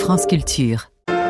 France Culture.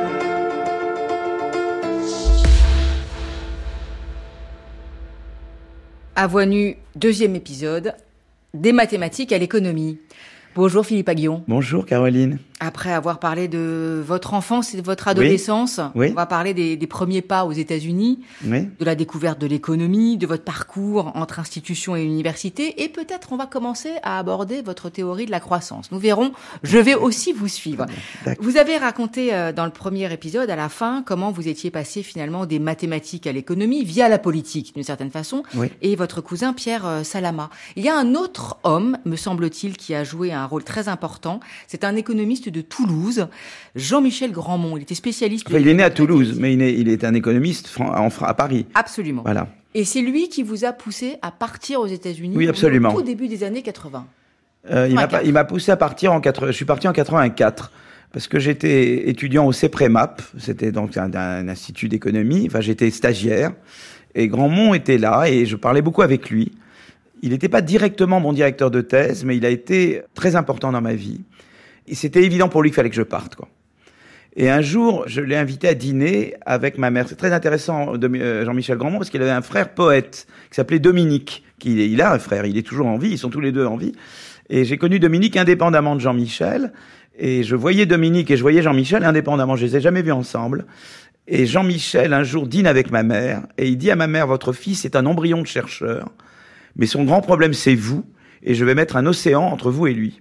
À Voix nue, deuxième épisode, des mathématiques à l'économie. Bonjour Philippe Aghion. Bonjour Caroline. Après avoir parlé de votre enfance et de votre adolescence, Oui. On va parler des premiers pas aux États-Unis, Oui. de la découverte de l'économie, de votre parcours entre institutions et universités, et peut-être on va commencer à aborder votre théorie de la croissance. Nous verrons, je vais aussi vous suivre. D'accord. Vous avez raconté dans le premier épisode, à la fin, comment vous étiez passé finalement des mathématiques à l'économie via la politique, d'une certaine façon, Oui. et votre cousin Pierre Salama. Il y a un autre homme, me semble-t-il, qui a joué un rôle très important. C'est un économiste de Toulouse, Jean-Michel Grandmont. Il était spécialiste. Enfin, il est né à Toulouse, mais il est un économiste à Paris. Absolument. Voilà. Et c'est lui qui vous a poussé à partir aux États-Unis. Oui, absolument. Au tout début des années 80. Il m'a poussé à partir je suis parti en 84. Parce que j'étais étudiant au CEPREMAP, c'était donc un institut d'économie. Enfin, j'étais stagiaire. Et Grandmont était là et je parlais beaucoup avec lui. Il n'était pas directement mon directeur de thèse, mais il a été très important dans ma vie. Et c'était évident pour lui qu'il fallait que je parte, quoi. Et un jour, je l'ai invité à dîner avec ma mère. C'est très intéressant, Jean-Michel Grandmont, parce qu'il avait un frère poète qui s'appelait Dominique. Il a un frère, il est toujours en vie, ils sont tous les deux en vie. Et j'ai connu Dominique indépendamment de Jean-Michel. Et je voyais Dominique et je voyais Jean-Michel indépendamment. Je les ai jamais vus ensemble. Et Jean-Michel, un jour, dîne avec ma mère. Et il dit à ma mère, votre fils est un embryon de chercheur. Mais son grand problème, c'est vous. Et je vais mettre un océan entre vous et lui.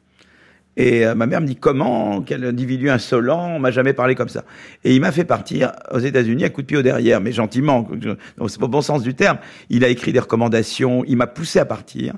Et ma mère me dit, comment? Quel individu insolent, on m'a jamais parlé comme ça. Et il m'a fait partir aux États-Unis à coup de pied au derrière, mais gentiment, c'est pas le bon sens du terme. Il a écrit des recommandations, il m'a poussé à partir,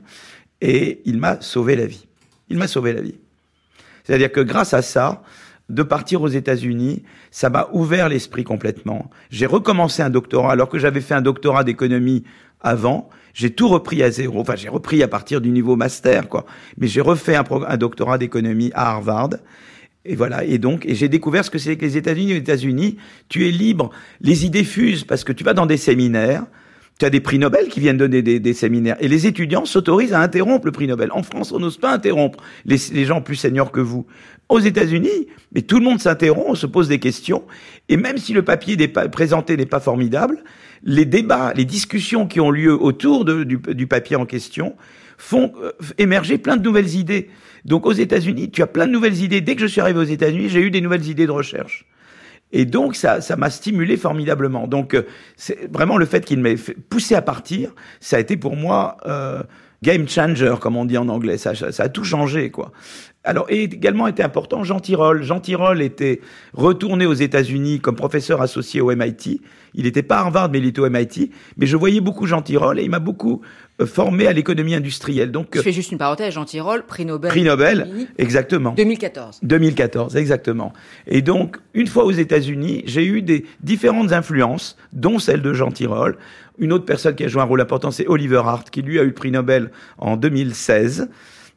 et il m'a sauvé la vie. Il m'a sauvé la vie. C'est-à-dire que grâce à ça, de partir aux États-Unis, ça m'a ouvert l'esprit complètement. J'ai recommencé un doctorat, alors que j'avais fait un doctorat d'économie avant. J'ai tout repris à zéro. Enfin, j'ai repris à partir du niveau master, quoi. Mais j'ai refait un doctorat d'économie à Harvard. Et voilà. Et j'ai découvert ce que c'est que les États-Unis. Aux États-Unis, tu es libre. Les idées fusent parce que tu vas dans des séminaires. Tu as des prix Nobel qui viennent donner des séminaires. Et les étudiants s'autorisent à interrompre le prix Nobel. En France, on n'ose pas interrompre les gens plus seniors que vous. Aux États-Unis, mais tout le monde s'interrompt, on se pose des questions. Et même si le papier présenté n'est pas formidable, les débats, les discussions qui ont lieu autour du papier en question font émerger plein de nouvelles idées. Donc aux États-Unis, tu as plein de nouvelles idées. Dès que je suis arrivé aux États-Unis, j'ai eu des nouvelles idées de recherche. Et donc, ça m'a stimulé formidablement. Donc, c'est vraiment le fait qu'il m'ait poussé à partir, ça a été pour moi game changer, comme on dit en anglais. Ça a tout changé, quoi. Alors, et également était important, Jean Tirole. Jean Tirole était retourné aux États-Unis comme professeur associé au MIT. Il n'était pas à Harvard, mais il était au MIT. Mais je voyais beaucoup Jean Tirole et il m'a beaucoup formé à l'économie industrielle. Donc, je fais juste une parenthèse, Jean Tirole, prix Nobel. Prix Nobel, exactement. 2014. 2014, exactement. Et donc, une fois aux États-Unis, j'ai eu des différentes influences, dont celle de Jean Tirole. Une autre personne qui a joué un rôle important, c'est Oliver Hart, qui lui a eu le prix Nobel en 2016.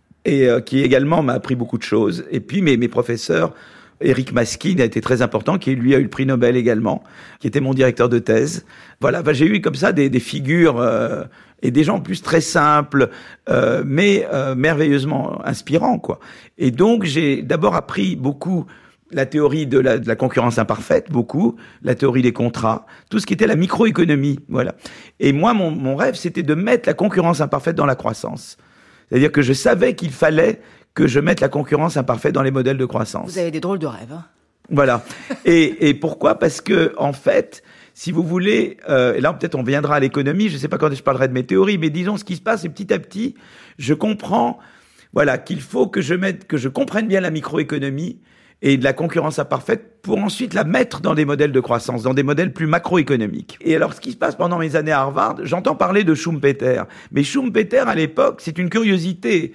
Et qui également m'a appris beaucoup de choses. Et puis mes professeurs, Eric Maskin a été très important, qui lui a eu le prix Nobel également, qui était mon directeur de thèse. Voilà, j'ai eu comme ça des figures et des gens en plus très simples, mais merveilleusement inspirants, quoi. Et donc j'ai d'abord appris beaucoup la théorie de la concurrence imparfaite, beaucoup, la théorie des contrats, tout ce qui était la microéconomie, voilà. Et moi, mon rêve, c'était de mettre la concurrence imparfaite dans la croissance. C'est-à-dire que je savais qu'il fallait que je mette la concurrence imparfaite dans les modèles de croissance. Vous avez des drôles de rêves, hein. Voilà. Et pourquoi? Parce que, en fait, si vous voulez, et là peut-être on viendra à l'économie, je ne sais pas quand je parlerai de mes théories, mais disons ce qui se passe, c'est petit à petit, je comprends, voilà, qu'il faut que je comprenne bien la microéconomie et de la concurrence imparfaite pour ensuite la mettre dans des modèles de croissance, dans des modèles plus macroéconomiques. Et alors, ce qui se passe pendant mes années à Harvard, j'entends parler de Schumpeter. Mais Schumpeter, à l'époque, c'est une curiosité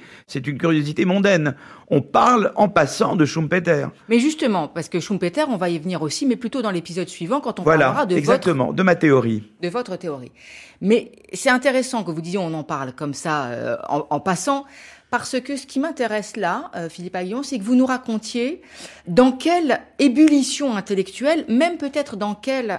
mondaine. On parle en passant de Schumpeter. Mais justement, parce que Schumpeter, on va y venir aussi, mais plutôt dans l'épisode suivant, quand on voilà, parlera de ma théorie. De votre théorie. Mais c'est intéressant que vous disiez, on en parle comme ça, en passant, parce que ce qui m'intéresse là, Philippe Aghion, c'est que vous nous racontiez dans quelle ébullition intellectuelle, même peut-être dans quelle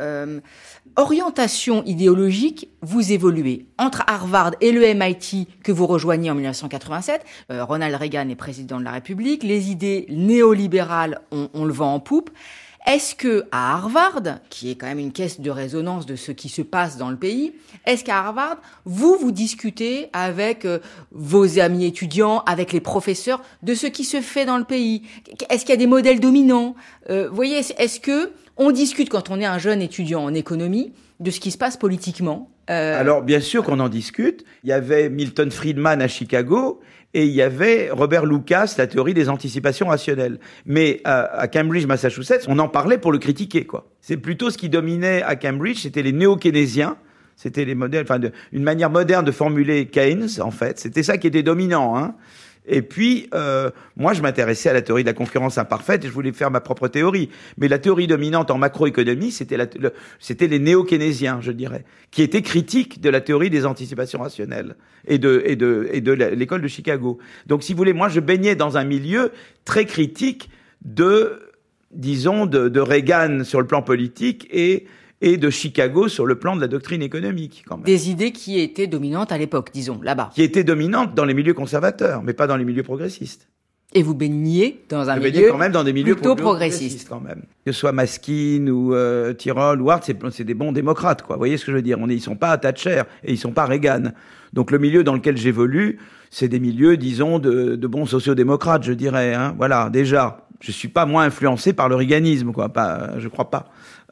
orientation idéologique vous évoluez. Entre Harvard et le MIT que vous rejoignez en 1987, Ronald Reagan est président de la République, les idées néolibérales, on le vend en poupe. Est-ce que à Harvard, qui est quand même une caisse de résonance de ce qui se passe dans le pays, est-ce qu'à Harvard, vous discutez avec vos amis étudiants, avec les professeurs, de ce qui se fait dans le pays? Est-ce qu'il y a des modèles dominants? Vous voyez, est-ce que on discute quand on est un jeune étudiant en économie de ce qui se passe politiquement? Alors, bien sûr qu'on en discute. Il y avait Milton Friedman à Chicago et il y avait Robert Lucas, la théorie des anticipations rationnelles. Mais à Cambridge, Massachusetts, on en parlait pour le critiquer, quoi. C'est plutôt ce qui dominait à Cambridge, c'était les néo-keynésiens. C'était les modèles, une manière moderne de formuler Keynes, en fait. C'était ça qui était dominant, hein. Et puis, moi, je m'intéressais à la théorie de la concurrence imparfaite et je voulais faire ma propre théorie. Mais la théorie dominante en macroéconomie, c'était les néo-keynésiens, je dirais, qui étaient critiques de la théorie des anticipations rationnelles et de l'école de Chicago. Donc, si vous voulez, moi, je baignais dans un milieu très critique de Reagan sur le plan politique et de Chicago sur le plan de la doctrine économique, quand même. Des idées qui étaient dominantes à l'époque, disons, là-bas. Qui étaient dominantes dans les milieux conservateurs, mais pas dans les milieux progressistes. Et vous baigniez dans un milieu quand même dans des milieux plutôt progressistes. Quand même. Que ce soit Maskin ou Tirole ou Hart, c'est des bons démocrates, quoi. Vous voyez ce que je veux dire? Ils sont pas Thatcher et ils sont pas Reagan. Donc le milieu dans lequel j'évolue, c'est des milieux, disons, de bons sociodémocrates, je dirais, hein. Voilà, déjà. Je suis pas moins influencé par le reaganisme, quoi. Je crois pas.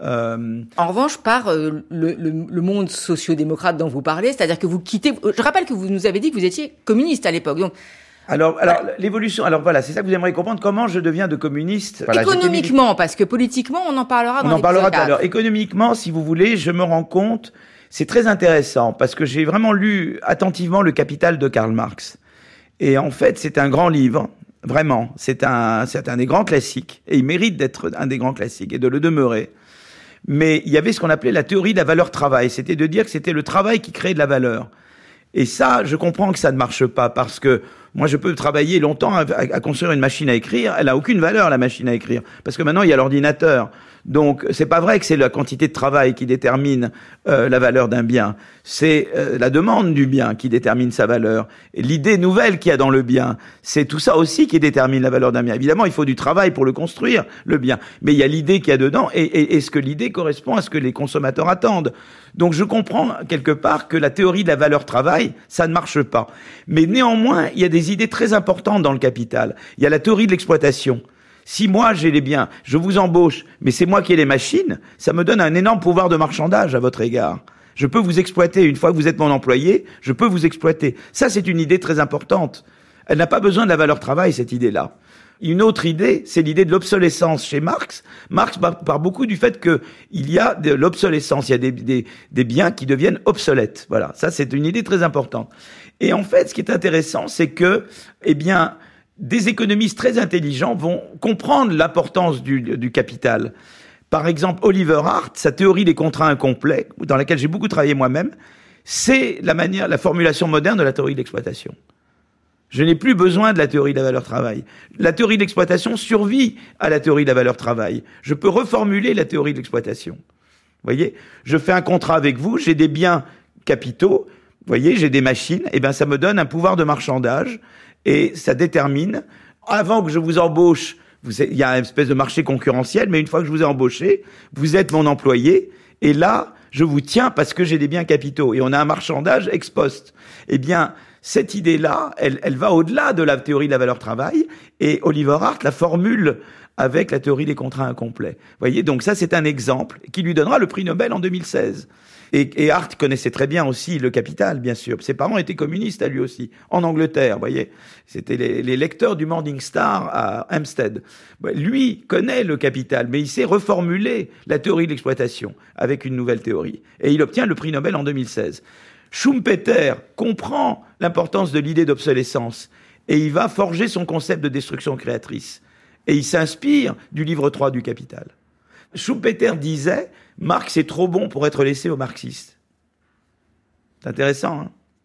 En revanche, par le monde sociodémocrate dont vous parlez, c'est-à-dire que vous quittez... Je rappelle que vous nous avez dit que vous étiez communiste à l'époque, donc... Alors, l'évolution... Alors voilà, c'est ça que vous aimeriez comprendre, comment je deviens de communiste. Voilà, économiquement, parce que politiquement, on en parlera dans l'épisode 4. On en parlera tout à l'heure. Économiquement, si vous voulez, je me rends compte, c'est très intéressant, parce que j'ai vraiment lu attentivement Le Capital de Karl Marx. Et en fait, c'est un grand livre. Vraiment, c'est un des grands classiques, et il mérite d'être un des grands classiques, et de le demeurer. Mais il y avait ce qu'on appelait la théorie de la valeur travail, c'était de dire que c'était le travail qui créait de la valeur. Et ça, je comprends que ça ne marche pas, parce que moi, je peux travailler longtemps à construire une machine à écrire, elle a aucune valeur, la machine à écrire, parce que maintenant, il y a l'ordinateur. Donc, c'est pas vrai que c'est la quantité de travail qui détermine la valeur d'un bien. C'est la demande du bien qui détermine sa valeur. Et l'idée nouvelle qu'il y a dans le bien, c'est tout ça aussi qui détermine la valeur d'un bien. Évidemment, il faut du travail pour le construire, le bien. Mais il y a l'idée qu'il y a dedans et ce que l'idée correspond à ce que les consommateurs attendent. Donc, je comprends quelque part que la théorie de la valeur travail, ça ne marche pas. Mais néanmoins, il y a des idées très importantes dans le capital. Il y a la théorie de l'exploitation. Si moi j'ai les biens, je vous embauche, mais c'est moi qui ai les machines, ça me donne un énorme pouvoir de marchandage à votre égard. Je peux vous exploiter. Une fois que vous êtes mon employé, je peux vous exploiter. Ça, c'est une idée très importante. Elle n'a pas besoin de la valeur travail, cette idée-là. Une autre idée, c'est l'idée de l'obsolescence chez Marx. Marx parle beaucoup du fait qu'il y a de l'obsolescence, il y a des biens qui deviennent obsolètes. Voilà, ça c'est une idée très importante. Et en fait, ce qui est intéressant, c'est que, des économistes très intelligents vont comprendre l'importance du capital. Par exemple, Oliver Hart, sa théorie des contrats incomplets, dans laquelle j'ai beaucoup travaillé moi-même, c'est la formulation moderne de la théorie de l'exploitation. Je n'ai plus besoin de la théorie de la valeur travail. La théorie de l'exploitation survit à la théorie de la valeur travail. Je peux reformuler la théorie de l'exploitation. Vous voyez, je fais un contrat avec vous, j'ai des biens capitaux, vous voyez, j'ai des machines, ça me donne un pouvoir de marchandage. Et ça détermine, avant que je vous embauche, il y a une espèce de marché concurrentiel, mais une fois que je vous ai embauché, vous êtes mon employé, et là, je vous tiens parce que j'ai des biens capitaux. Et on a un marchandage ex post. Cette idée-là, elle va au-delà de la théorie de la valeur travail, et Oliver Hart la formule avec la théorie des contrats incomplets. Vous voyez, donc ça, c'est un exemple qui lui donnera le prix Nobel en 2016. Et Hart connaissait très bien aussi le capital, bien sûr. Ses parents étaient communistes à lui aussi, en Angleterre, vous voyez. C'était les lecteurs du Morning Star à Hampstead. Lui connaît le capital, mais il sait reformuler la théorie de l'exploitation avec une nouvelle théorie. Et il obtient le prix Nobel en 2016. Schumpeter comprend l'importance de l'idée d'obsolescence et il va forger son concept de destruction créatrice. Et il s'inspire du livre 3 du Capital. Schumpeter disait « Marx est trop bon pour être laissé aux marxistes ». C'est intéressant, hein ?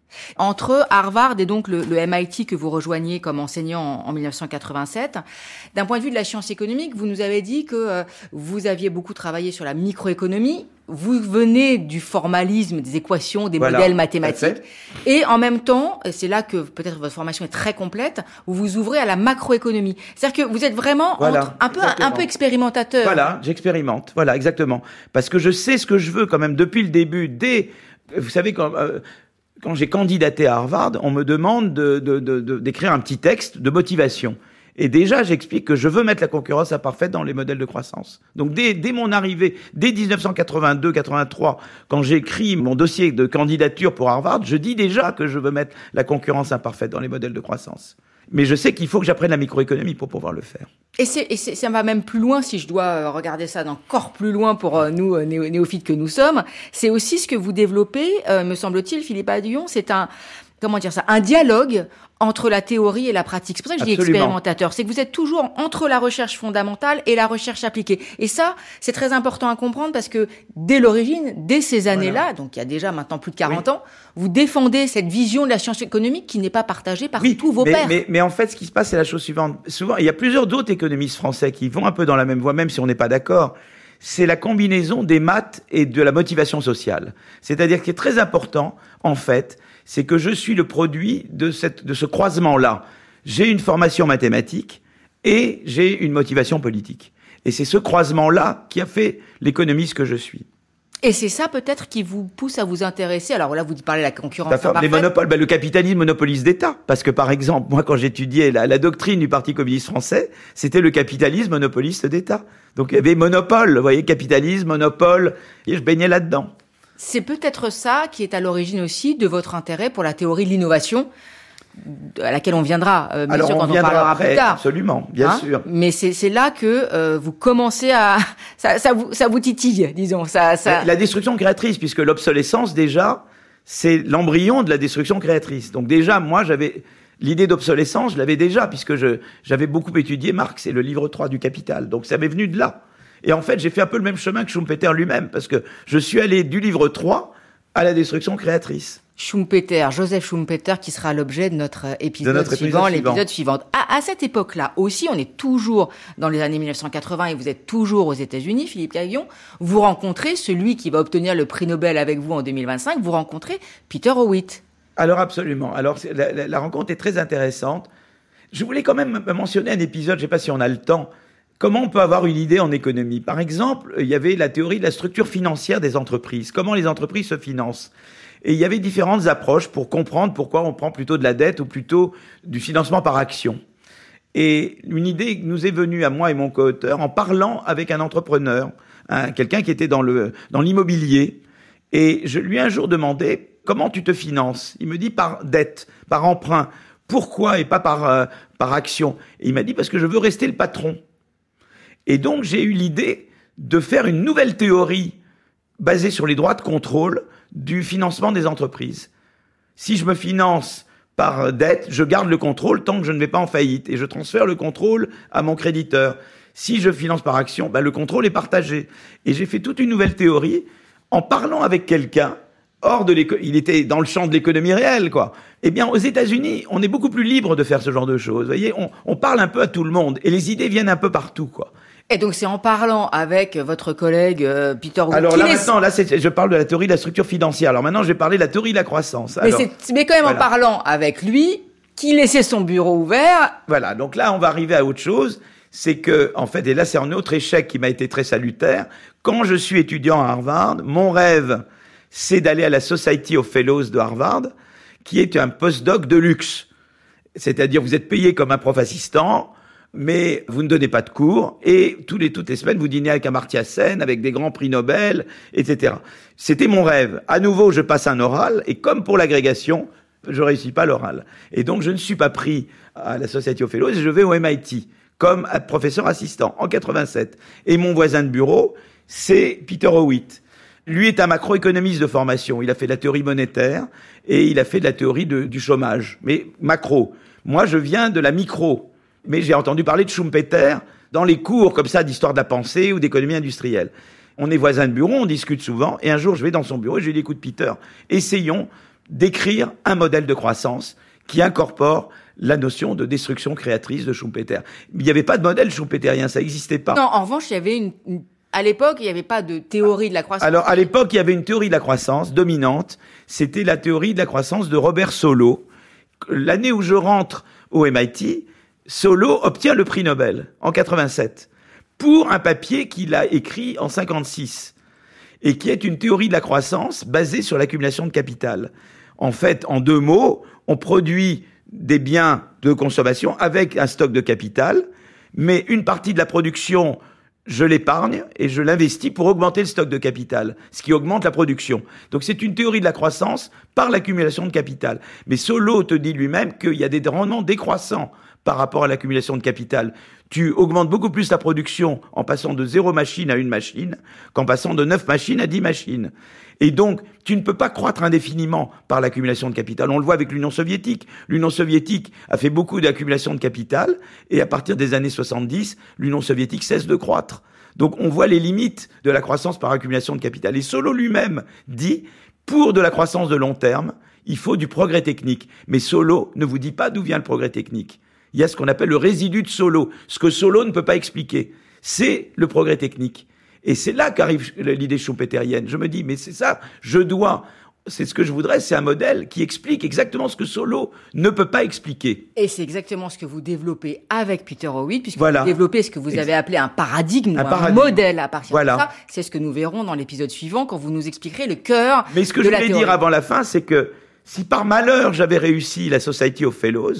Entre Harvard et donc le MIT que vous rejoignez comme enseignant en 1987, d'un point de vue de la science économique, vous nous avez dit que vous aviez beaucoup travaillé sur la microéconomie. Vous venez du formalisme, des équations, des modèles mathématiques. Et en même temps, c'est là que peut-être votre formation est très complète, vous vous ouvrez à la macroéconomie. C'est-à-dire que vous êtes vraiment un peu expérimentateur. Voilà, j'expérimente. Voilà, exactement. Parce que je sais ce que je veux quand même depuis le début. Vous savez, quand j'ai candidaté à Harvard, on me demande d'écrire un petit texte de motivation. Et déjà, j'explique que je veux mettre la concurrence imparfaite dans les modèles de croissance. Donc, dès mon arrivée, dès 1982-83, quand j'écris mon dossier de candidature pour Harvard, je dis déjà que je veux mettre la concurrence imparfaite dans les modèles de croissance. Mais je sais qu'il faut que j'apprenne la microéconomie pour pouvoir le faire. Et ça va même plus loin, si je dois regarder ça d'encore plus loin pour nous, néophytes que nous sommes. C'est aussi ce que vous développez, me semble-t-il, Philippe Hadouillon, c'est un dialogue entre la théorie et la pratique. C'est pour ça que je dis expérimentateur. C'est que vous êtes toujours entre la recherche fondamentale et la recherche appliquée. Et ça, c'est très important à comprendre parce que dès l'origine, dès ces années-là, donc il y a déjà maintenant plus de 40 ans, vous défendez cette vision de la science économique qui n'est pas partagée par tous vos pairs. Mais en fait, ce qui se passe, c'est la chose suivante. Souvent, il y a plusieurs d'autres économistes français qui vont un peu dans la même voie, même si on n'est pas d'accord. C'est la combinaison des maths et de la motivation sociale. C'est-à-dire qu'il est très important, en fait, c'est que je suis le produit de ce croisement-là. J'ai une formation mathématique et j'ai une motivation politique. Et c'est ce croisement-là qui a fait l'économiste que je suis. Et c'est ça peut-être qui vous pousse à vous intéresser. Alors là, vous parlez de la concurrence imparfaite. Les monopoles, le capitalisme monopolise d'État. Parce que par exemple, moi quand j'étudiais la doctrine du Parti communiste français, c'était le capitalisme monopoliste d'État. Donc il y avait monopole, vous voyez, capitalisme, monopole, et je baignais là-dedans. C'est peut-être ça qui est à l'origine aussi de votre intérêt pour la théorie de l'innovation, à laquelle on viendra, bien sûr, quand on parlera après, plus tard. Absolument, bien sûr. Mais c'est là que vous commencez à... Ça vous titille, disons. La destruction créatrice, puisque l'obsolescence, déjà, c'est l'embryon de la destruction créatrice. Donc déjà, moi, j'avais... L'idée d'obsolescence, je l'avais déjà, puisque j'avais beaucoup étudié Marx et le livre 3 du Capital. Donc ça m'est venu de là. Et en fait, j'ai fait un peu le même chemin que Schumpeter lui-même, parce que je suis allé du livre 3 à la destruction créatrice. Joseph Schumpeter, qui sera l'objet de notre épisode suivant, l'épisode suivant. À cette époque-là aussi, on est toujours dans les années 1980 et vous êtes toujours aux États-Unis, Philippe Hadouillon. Vous rencontrez celui qui va obtenir le prix Nobel avec vous en 2025, vous rencontrez Peter Howitt. Alors absolument. Alors la rencontre est très intéressante. Je voulais quand même mentionner un épisode, je ne sais pas si on a le temps. Comment on peut avoir une idée en économie ? Par exemple, il y avait la théorie de la structure financière des entreprises. Comment les entreprises se financent ? Et il y avait différentes approches pour comprendre pourquoi on prend plutôt de la dette ou plutôt du financement par action. Et une idée nous est venue à moi et mon co-auteur en parlant avec un entrepreneur, quelqu'un qui était dans l'immobilier. Et je lui ai un jour demandé « Comment tu te finances ?» Il me dit « Par dette, par emprunt. Pourquoi et pas par action ?» Et il m'a dit « Parce que je veux rester le patron. » Et donc, j'ai eu l'idée de faire une nouvelle théorie basée sur les droits de contrôle du financement des entreprises. Si je me finance par dette, je garde le contrôle tant que je ne vais pas en faillite et je transfère le contrôle à mon créditeur. Si je finance par action, le contrôle est partagé. Et j'ai fait toute une nouvelle théorie en parlant avec quelqu'un hors de il était dans le champ de l'économie réelle, quoi. Eh bien, aux États-Unis, on est beaucoup plus libre de faire ce genre de choses. Vous voyez, on parle un peu à tout le monde et les idées viennent un peu partout, quoi. Et donc, c'est en parlant avec votre collègue Peter Howitt. Alors là, je parle de la théorie de la structure financière. Alors maintenant, je vais parler de la théorie de la croissance. Mais quand même, en parlant avec lui, qui laissait son bureau ouvert. Voilà. Donc là, on va arriver à autre chose. C'est que, en fait, et là, c'est un autre échec qui m'a été très salutaire. Quand je suis étudiant à Harvard, mon rêve, c'est d'aller à la Society of Fellows de Harvard, qui est un postdoc de luxe. C'est-à-dire, vous êtes payé comme un prof assistant, mais vous ne donnez pas de cours, et toutes les semaines, vous dînez avec Amartya Sen, avec des grands prix Nobel, etc. C'était mon rêve. À nouveau, je passe un oral, et comme pour l'agrégation, je réussis pas l'oral. Et donc, je ne suis pas pris à la Society of Fellows, et je vais au MIT, comme professeur assistant, en 87. Et mon voisin de bureau, c'est Peter Howitt. Lui est un macroéconomiste de formation. Il a fait de la théorie monétaire, et il a fait de la théorie du chômage, mais macro. Moi, je viens de la micro. Mais j'ai entendu parler de Schumpeter dans les cours comme ça d'histoire de la pensée ou d'économie industrielle. On est voisins de bureau, on discute souvent, et un jour je vais dans son bureau et je lui dis « Écoute Peter, essayons d'écrire un modèle de croissance qui incorpore la notion de destruction créatrice de Schumpeter. Il n'y avait pas de modèle schumpeterien, ça n'existait pas. Non, en revanche, il y avait à l'époque, il n'y avait pas de théorie de la croissance. Alors, à l'époque, il y avait une théorie de la croissance dominante. C'était la théorie de la croissance de Robert Solow. L'année où je rentre au MIT, Solow obtient le prix Nobel en 87 pour un papier qu'il a écrit en 56 et qui est une théorie de la croissance basée sur l'accumulation de capital. En fait, en 2 mots, on produit des biens de consommation avec un stock de capital, mais une partie de la production, je l'épargne et je l'investis pour augmenter le stock de capital, ce qui augmente la production. Donc c'est une théorie de la croissance par l'accumulation de capital. Mais Solow te dit lui-même qu'il y a des rendements décroissants par rapport à l'accumulation de capital. Tu augmentes beaucoup plus ta production en passant de 0 machine à 1 machine qu'en passant de 9 machines à 10 machines. Et donc, tu ne peux pas croître indéfiniment par l'accumulation de capital. On le voit avec l'Union soviétique. L'Union soviétique a fait beaucoup d'accumulation de capital et à partir des années 70, l'Union soviétique cesse de croître. Donc, on voit les limites de la croissance par accumulation de capital. Et Solow lui-même dit, pour de la croissance de long terme, il faut du progrès technique. Mais Solow ne vous dit pas d'où vient le progrès technique. Il y a ce qu'on appelle le résidu de Solow. Ce que Solow ne peut pas expliquer, c'est le progrès technique. Et c'est là qu'arrive l'idée schumpeterienne. Je me dis, mais c'est ça, c'est ce que je voudrais, c'est un modèle qui explique exactement ce que Solow ne peut pas expliquer. Et c'est exactement ce que vous développez avec Peter Howitt, puisque vous développez ce que vous avez appelé un paradigme, un modèle à partir de ça. C'est ce que nous verrons dans l'épisode suivant, quand vous nous expliquerez le cœur de la théorie. Mais ce que je voulais dire avant la fin, c'est que si par malheur j'avais réussi la Society of Fellows,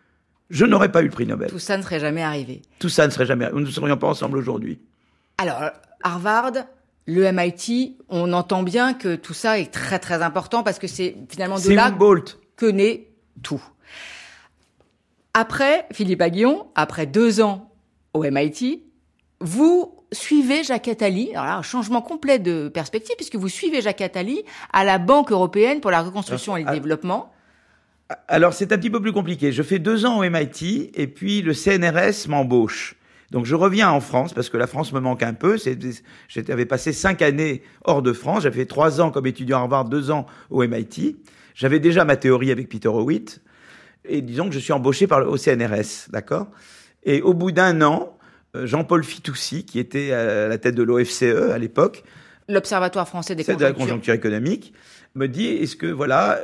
je n'aurais pas eu le prix Nobel. Tout ça ne serait jamais arrivé. Tout ça ne serait jamais arrivé. Nous ne serions pas ensemble aujourd'hui. Alors, Harvard, le MIT, on entend bien que tout ça est très très important parce que c'est finalement de là que naît tout. Après, Philippe Aghion, après 2 ans au MIT, vous suivez Jacques Attali. Alors là, un changement complet de perspective puisque vous suivez Jacques Attali à la Banque européenne pour la reconstruction et le développement. Alors, c'est un petit peu plus compliqué. Je fais 2 ans au MIT et puis le CNRS m'embauche. Donc je reviens en France parce que la France me manque un peu. J'avais passé 5 années hors de France. J'avais fait 3 ans comme étudiant à Harvard, 2 ans au MIT. J'avais déjà ma théorie avec Peter Howitt. Et disons que je suis embauché au CNRS, d'accord ? Et au bout d'1 an, Jean-Paul Fitoussi, qui était à la tête de l'OFCE à l'époque, l'Observatoire français des conjonctures, de la conjoncture économique, me dit, est-ce que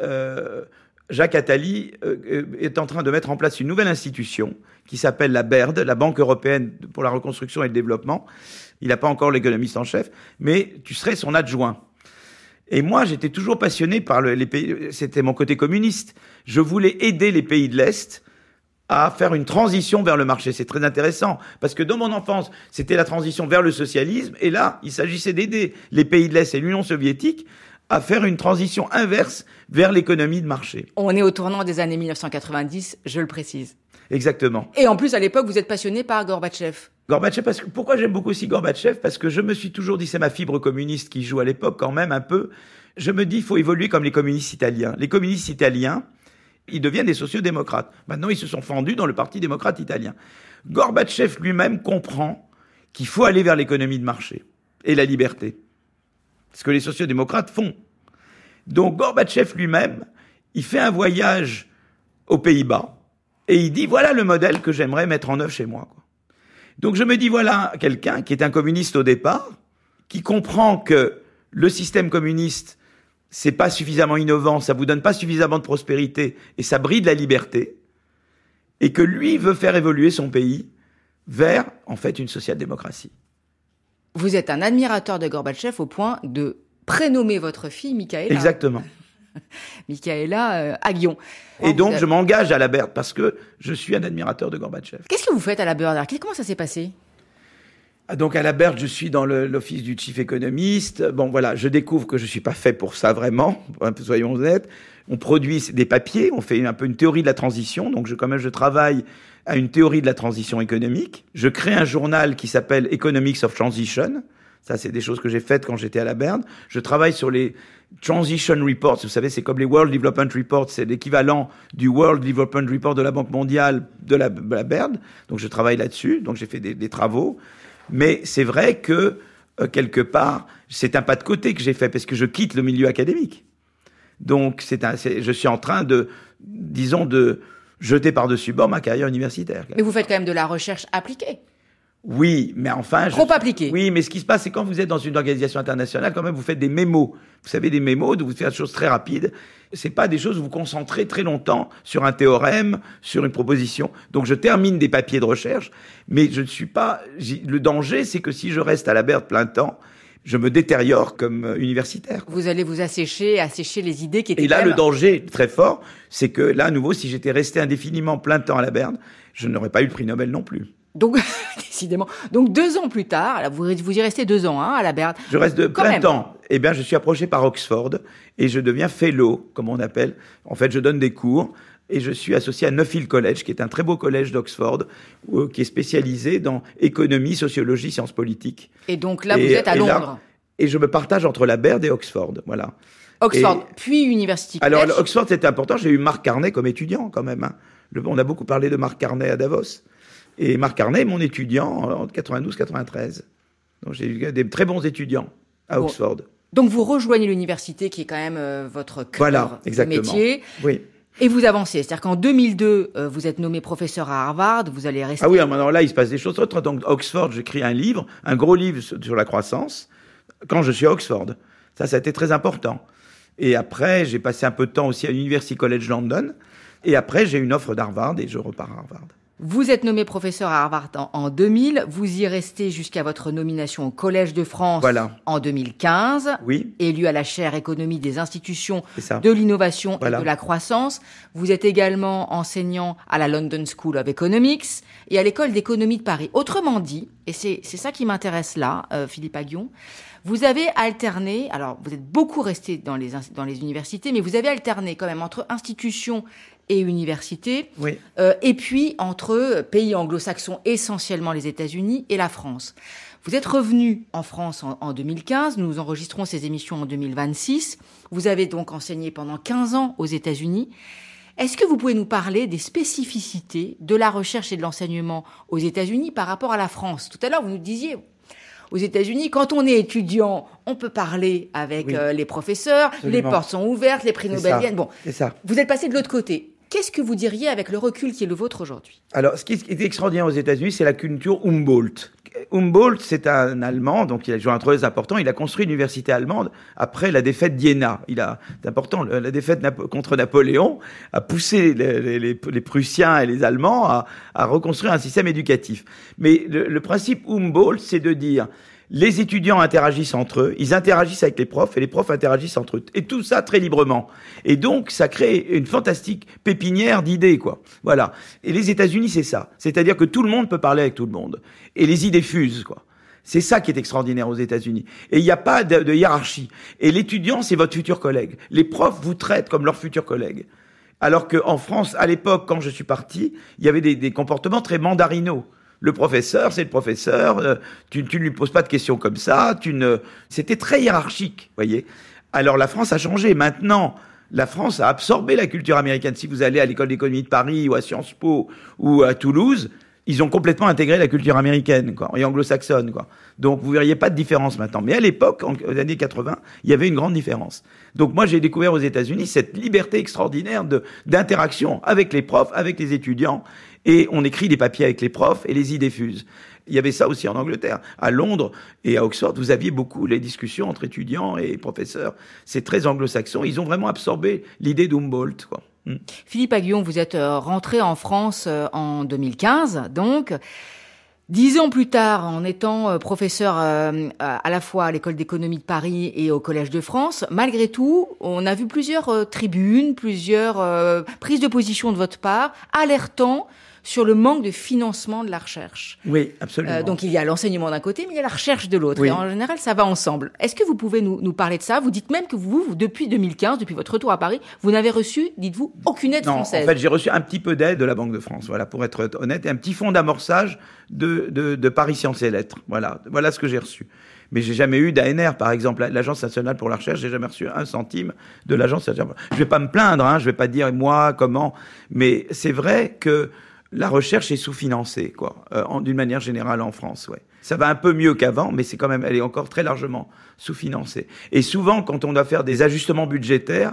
Jacques Attali est en train de mettre en place une nouvelle institution qui s'appelle la BERD, la Banque européenne pour la reconstruction et le développement. Il n'a pas encore l'économiste en chef, mais tu serais son adjoint. Et moi, j'étais toujours passionné par les pays, c'était mon côté communiste. Je voulais aider les pays de l'Est à faire une transition vers le marché. C'est très intéressant, parce que dans mon enfance, c'était la transition vers le socialisme, et là, il s'agissait d'aider les pays de l'Est et l'Union soviétique à faire une transition inverse vers l'économie de marché. On est au tournant des années 1990, je le précise. Exactement. Et en plus, à l'époque, vous êtes passionné par Gorbatchev. Gorbatchev, pourquoi j'aime beaucoup aussi Gorbatchev ? Parce que je me suis toujours dit, c'est ma fibre communiste qui joue à l'époque quand même un peu. Je me dis, il faut évoluer comme les communistes italiens. Les communistes italiens, ils deviennent des sociodémocrates. Maintenant, ils se sont fendus dans le Parti démocrate italien. Gorbatchev lui-même comprend qu'il faut aller vers l'économie de marché et la liberté. Ce que les sociodémocrates font. Donc Gorbatchev lui-même, il fait un voyage aux Pays-Bas et il dit, voilà le modèle que j'aimerais mettre en œuvre chez moi. Donc je me dis, voilà quelqu'un qui est un communiste au départ, qui comprend que le système communiste, c'est pas suffisamment innovant, ça vous donne pas suffisamment de prospérité et ça bride la liberté, et que lui veut faire évoluer son pays vers, en fait, une social-démocratie. Vous êtes un admirateur de Gorbatchev au point de prénommer votre fille Michaela. Exactement. Michaela Aghion. Et donc, je m'engage à la BERD parce que je suis un admirateur de Gorbatchev. Qu'est-ce que vous faites à la BERD ? Comment ça s'est passé ? Donc, à la BERD, je suis dans l'office du chief économiste. Bon, voilà, je découvre que je suis pas fait pour ça vraiment, soyons honnêtes. On produit des papiers, on fait un peu une théorie de la transition. Donc, je travaille à une théorie de la transition économique. Je crée un journal qui s'appelle Economics of Transition. Ça, c'est des choses que j'ai faites quand j'étais à la BERD. Je travaille sur les Transition Reports. Vous savez, c'est comme les World Development Reports. C'est l'équivalent du World Development Report de la Banque mondiale de la BERD. Donc, je travaille là-dessus. Donc, j'ai fait des travaux. Mais c'est vrai que, quelque part, c'est un pas de côté que j'ai fait parce que je quitte le milieu académique. Donc, je suis en train de jeter par-dessus bord ma carrière universitaire. Mais vous faites quand même de la recherche appliquée. Oui, mais enfin... Trop appliquée. Oui, mais ce qui se passe, c'est quand vous êtes dans une organisation internationale, quand même, vous faites des mémos. Vous savez, des mémos, vous faites des choses très rapides. C'est pas des choses où vous concentrez très longtemps sur un théorème, sur une proposition. Donc, je termine des papiers de recherche, mais je ne suis pas... Le danger, c'est que si je reste à la Baird plein temps, je me détériore comme universitaire. Vous allez vous assécher les idées qui étaient... Et là, le danger très fort, c'est que là, à nouveau, si j'étais resté indéfiniment plein de temps à la Baird, je n'aurais pas eu le prix Nobel non plus. Donc, décidément. Donc, 2 ans plus tard, là, vous y restez 2 ans, à la Baird. Je reste de plein temps. Eh bien, je suis approché par Oxford et je deviens fellow, comme on appelle. En fait, je donne des cours et je suis associé à Nuffield College, qui est un très beau collège d'Oxford, qui est spécialisé dans économie, sociologie, sciences politiques. Et donc là, vous êtes à Londres. Et je me partage entre la Baird et Oxford, voilà. Oxford, puis University College. Alors, Oxford, c'était important. J'ai eu Mark Carney comme étudiant, quand même. On a beaucoup parlé de Mark Carney à Davos. Et Mark Carney est mon étudiant en 92-93. Donc j'ai eu des très bons étudiants à Oxford. Donc vous rejoignez l'université qui est quand même votre cœur de métier. Oui. Et vous avancez. C'est-à-dire qu'en 2002, vous êtes nommé professeur à Harvard, vous allez rester... Ah oui, maintenant là, il se passe des choses autres. Donc Oxford, j'écris un gros livre sur la croissance, quand je suis à Oxford. Ça a été très important. Et après, j'ai passé un peu de temps aussi à l'University College London. Et après, j'ai une offre d'Harvard et je repars à Harvard. Vous êtes nommé professeur à Harvard en 2000. Vous y restez jusqu'à votre nomination au Collège de France en 2015. Oui. Élu à la chaire économie des institutions de l'innovation et de la croissance. Vous êtes également enseignant à la London School of Economics et à l'École d'économie de Paris. Autrement dit, et c'est ça qui m'intéresse là, Philippe Aghion, vous avez alterné, alors vous êtes beaucoup resté dans les universités, mais vous avez alterné quand même entre institutions et universités, et puis entre pays anglo-saxons, essentiellement les États-Unis et la France. Vous êtes revenu en France en 2015, nous enregistrons ces émissions en 2026. Vous avez donc enseigné pendant 15 ans aux États-Unis. Est-ce que vous pouvez nous parler des spécificités de la recherche et de l'enseignement aux États-Unis par rapport à la France ? Tout à l'heure, vous nous disiez... Aux États-Unis, quand on est étudiant, on peut parler avec les professeurs, les portes sont ouvertes, les prix Nobel viennent. Bon, vous êtes passé de l'autre côté. Qu'est-ce que vous diriez avec le recul qui est le vôtre aujourd'hui ? Alors, ce qui est extraordinaire aux États-Unis, c'est la culture Humboldt. Humboldt, c'est un Allemand, donc il a joué un rôle important. Il a construit l'université allemande après la défaite d'Iéna. C'est important, la défaite contre Napoléon a poussé les Prussiens et les Allemands à reconstruire un système éducatif. Mais le principe Humboldt, c'est de dire... Les étudiants interagissent entre eux, ils interagissent avec les profs et les profs interagissent entre eux. Et tout ça très librement. Et donc, ça crée une fantastique pépinière d'idées, quoi. Voilà. Et les États-Unis, c'est ça. C'est-à-dire que tout le monde peut parler avec tout le monde. Et les idées fusent, quoi. C'est ça qui est extraordinaire aux États-Unis. Et il n'y a pas de hiérarchie. Et l'étudiant, c'est votre futur collègue. Les profs vous traitent comme leurs futurs collègues. Alors qu'en France, à l'époque, quand je suis parti, il y avait des comportements très mandarinaux. Le professeur, c'est le professeur. Tu ne lui poses pas de questions comme ça. C'était très hiérarchique, voyez. Alors la France a changé. Maintenant, la France a absorbé la culture américaine. Si vous allez à l'école d'économie de Paris ou à Sciences Po ou à Toulouse, ils ont complètement intégré la culture américaine, quoi, et anglo-saxonne, quoi. Donc vous verriez pas de différence maintenant. Mais à l'époque, aux années 80, il y avait une grande différence. Donc moi, j'ai découvert aux États-Unis cette liberté extraordinaire d'interaction avec les profs, avec les étudiants. Et on écrit des papiers avec les profs et les idées fusent. Il y avait ça aussi en Angleterre. À Londres et à Oxford, vous aviez beaucoup les discussions entre étudiants et professeurs. C'est très anglo-saxon. Ils ont vraiment absorbé l'idée d'Humboldt, quoi. Philippe Aghion, vous êtes rentré en France en 2015, donc 10 ans plus tard, en étant professeur à la fois à l'École d'économie de Paris et au Collège de France, malgré tout, on a vu plusieurs tribunes, plusieurs prises de position de votre part, alertant sur le manque de financement de la recherche. Oui, absolument. Donc il y a l'enseignement d'un côté, mais il y a la recherche de l'autre. Oui. Et en général, ça va ensemble. Est-ce que vous pouvez nous parler de ça ? Vous dites même que vous, depuis 2015, depuis votre retour à Paris, vous n'avez reçu, dites-vous, aucune aide française. En fait, j'ai reçu un petit peu d'aide de la Banque de France, voilà, pour être honnête, et un petit fonds d'amorçage de Paris Sciences et Lettres. Voilà ce que j'ai reçu. Mais j'ai jamais eu d'ANR, par exemple, l'Agence nationale pour la recherche, j'ai jamais reçu 1 centime de l'Agence nationale. Je vais pas me plaindre, je vais pas dire moi, comment, mais c'est vrai que la recherche est sous-financée, quoi, d'une manière générale en France, ouais. Ça va un peu mieux qu'avant, mais c'est quand même, elle est encore très largement sous-financée. Et souvent, quand on doit faire des ajustements budgétaires,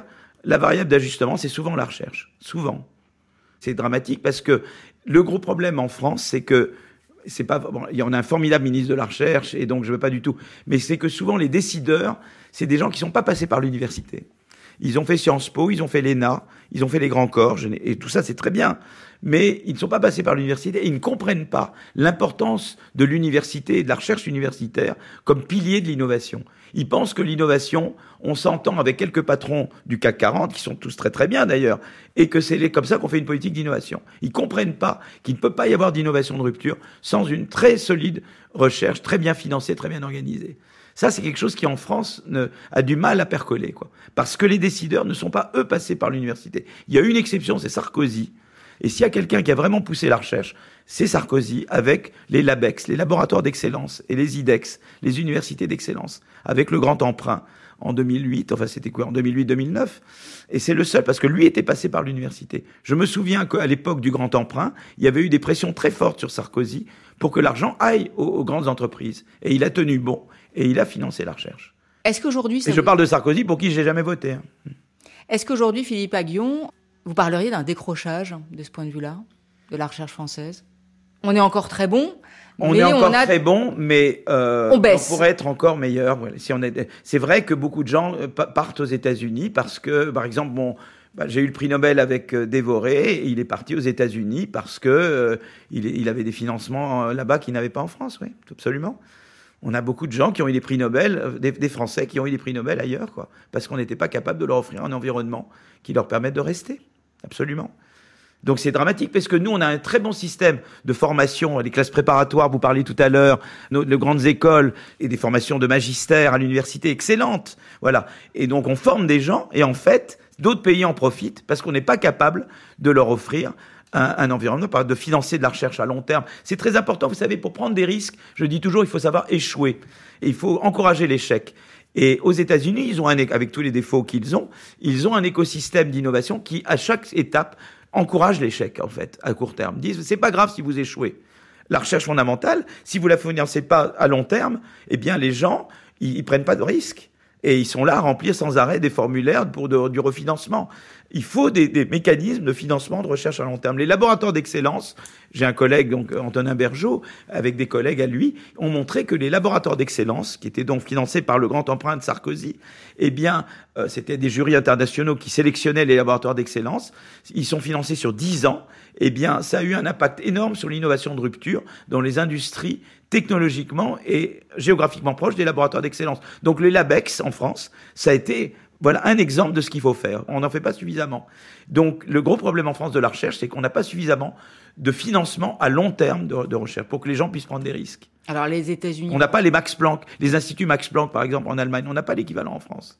la variable d'ajustement, c'est souvent la recherche. Souvent. C'est dramatique parce que le gros problème en France, c'est que c'est pas bon, il y en a un formidable ministre de la recherche et donc je veux pas du tout, mais c'est que souvent les décideurs, c'est des gens qui sont pas passés par l'université. Ils ont fait Sciences Po, ils ont fait l'ENA, ils ont fait les grands corps, et tout ça c'est très bien, mais ils ne sont pas passés par l'université et ils ne comprennent pas l'importance de l'université et de la recherche universitaire comme pilier de l'innovation. Ils pensent que l'innovation, on s'entend avec quelques patrons du CAC 40, qui sont tous très très bien d'ailleurs, et que c'est comme ça qu'on fait une politique d'innovation. Ils comprennent pas qu'il ne peut pas y avoir d'innovation de rupture sans une très solide recherche, très bien financée, très bien organisée. Ça, c'est quelque chose qui, en France, a du mal à percoler, quoi. Parce que les décideurs ne sont pas, eux, passés par l'université. Il y a une exception, c'est Sarkozy. Et s'il y a quelqu'un qui a vraiment poussé la recherche, c'est Sarkozy, avec les LABEX, les laboratoires d'excellence, et les IDEX, les universités d'excellence, avec le grand emprunt en 2008, enfin c'était quoi, en 2008-2009. Et c'est le seul, parce que lui était passé par l'université. Je me souviens qu'à l'époque du grand emprunt, il y avait eu des pressions très fortes sur Sarkozy pour que l'argent aille aux grandes entreprises. Et il a tenu bon, et il a financé la recherche. Est-ce qu'aujourd'hui... Et je parle de Sarkozy pour qui je n'ai jamais voté. Hein. Est-ce qu'aujourd'hui, Philippe Aghion, vous parleriez d'un décrochage de ce point de vue-là, de la recherche française ? On est encore très bon. On est encore très bon, mais on baisse. On pourrait être encore meilleur. Voilà. C'est vrai que beaucoup de gens partent aux États-Unis parce que, par exemple, j'ai eu le prix Nobel avec Dévoré, et il est parti aux États-Unis parce que il avait des financements là-bas qu'il n'avait pas en France. Oui, absolument. On a beaucoup de gens qui ont eu des prix Nobel, des Français qui ont eu des prix Nobel ailleurs, quoi, parce qu'on n'était pas capable de leur offrir un environnement qui leur permette de rester. Absolument. Donc c'est dramatique parce que nous, on a un très bon système de formation, les classes préparatoires, vous parliez tout à l'heure, de grandes écoles et des formations de magistère à l'université excellentes. Voilà. Et donc on forme des gens et en fait, d'autres pays en profitent parce qu'on n'est pas capable de leur offrir un environnement, de financer de la recherche à long terme. C'est très important, vous savez, pour prendre des risques, je dis toujours, il faut savoir échouer. Et il faut encourager l'échec. Et aux États-Unis, avec tous les défauts qu'ils ont un écosystème d'innovation qui, à chaque étape, encourage l'échec, en fait, à court terme. Ils disent, c'est pas grave si vous échouez. La recherche fondamentale, si vous la financez pas à long terme, eh bien, les gens, ils prennent pas de risques. Et ils sont là à remplir sans arrêt des formulaires pour du refinancement. Il faut des mécanismes de financement de recherche à long terme. Les laboratoires d'excellence, j'ai un collègue, donc Antonin Bergeau, avec des collègues à lui, ont montré que les laboratoires d'excellence, qui étaient donc financés par le grand emprunt de Sarkozy, eh bien, c'était des jurys internationaux qui sélectionnaient les laboratoires d'excellence. Ils sont financés sur 10 ans. Eh bien, ça a eu un impact énorme sur l'innovation de rupture dans les industries technologiquement et géographiquement proches des laboratoires d'excellence. Donc, les LABEX en France, ça a été, voilà, un exemple de ce qu'il faut faire. On n'en fait pas suffisamment. Donc, le gros problème en France de la recherche, c'est qu'on n'a pas suffisamment de financement à long terme de recherche pour que les gens puissent prendre des risques. Alors, les États-Unis... On n'a pas les Max Planck, les instituts Max Planck, par exemple, en Allemagne. On n'a pas l'équivalent en France.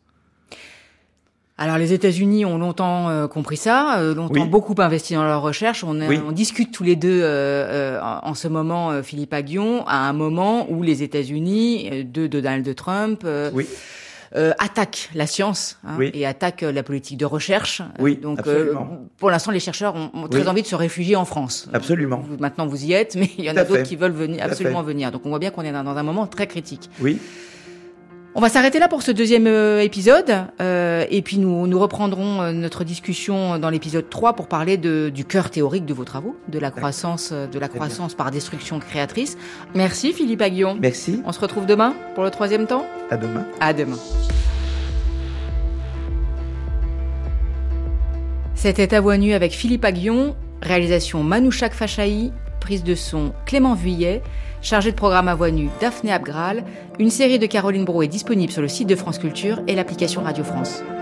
Alors, les États-Unis ont longtemps compris ça, longtemps beaucoup investi dans leur recherche. On discute tous les deux en ce moment, Philippe Aghion, à un moment où les États-Unis, de Donald Trump, attaquent la science et attaquent la politique de recherche. Donc, pour l'instant, les chercheurs ont très envie de se réfugier en France. Absolument. Maintenant, vous y êtes, mais il y en a d'autres qui veulent absolument venir. Donc, on voit bien qu'on est dans un moment très critique. Oui. On va s'arrêter là pour ce deuxième épisode, et puis nous reprendrons notre discussion dans l'épisode 3 pour parler du cœur théorique de vos travaux, de la croissance par destruction créatrice. Merci Philippe Aghion. Merci. On se retrouve demain pour le troisième temps. À demain. À demain. C'était À Voix Nue avec Philippe Aghion, réalisation Manouchak Fachaï, prise de son Clément Vuillet, chargé de programme À Voix Nue Daphné Abgral. Une série de Caroline Braud est disponible sur le site de France Culture et l'application Radio France.